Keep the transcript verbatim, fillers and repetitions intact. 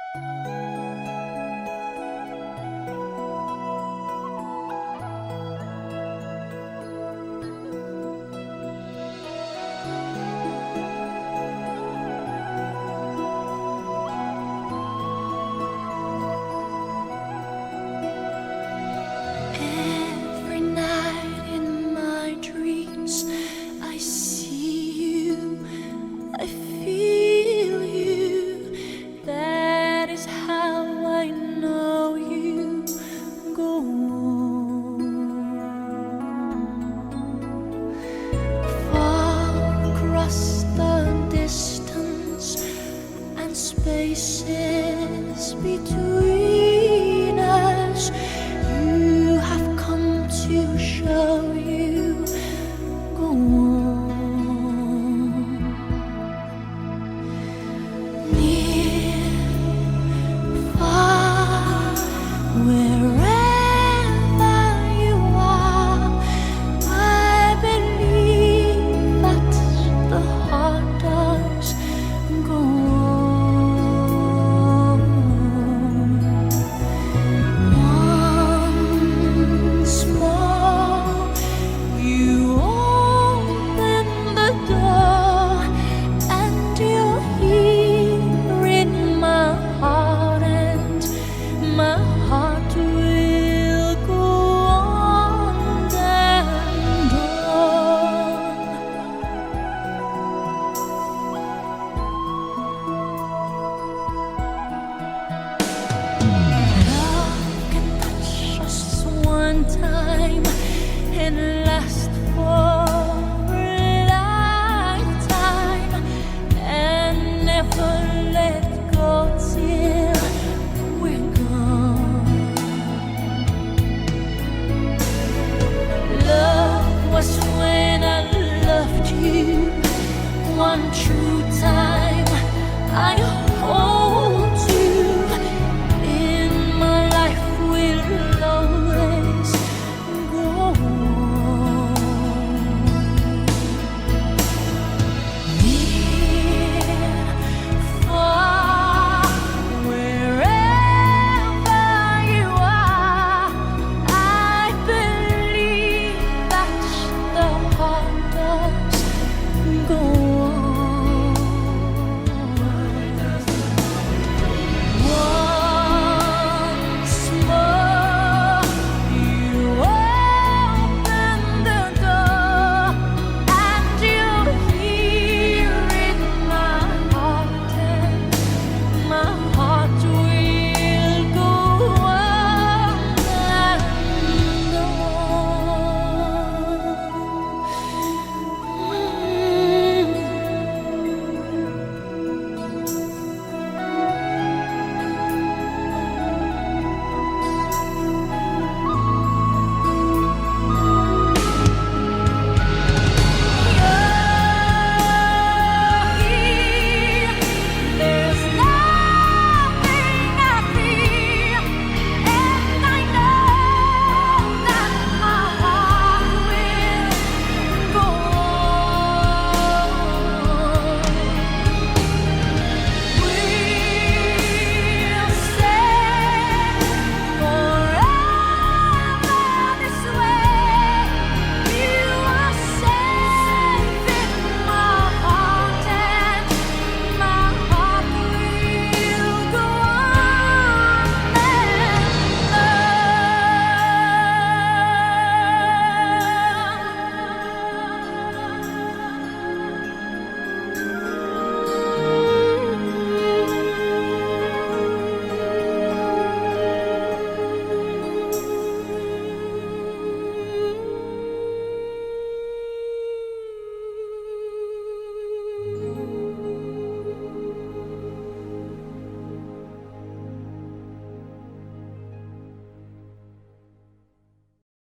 Every night in my dreams, I see you, I feel you. That is how I know you. Go on. Far across the distance and spaces between us, you have come to show you. Go on. Near, far, wherever you are, I believe that the heart does. Go on. Once more, you open the door, and you're here in my heart, and my heart will go on and on. Love can touch us one time and last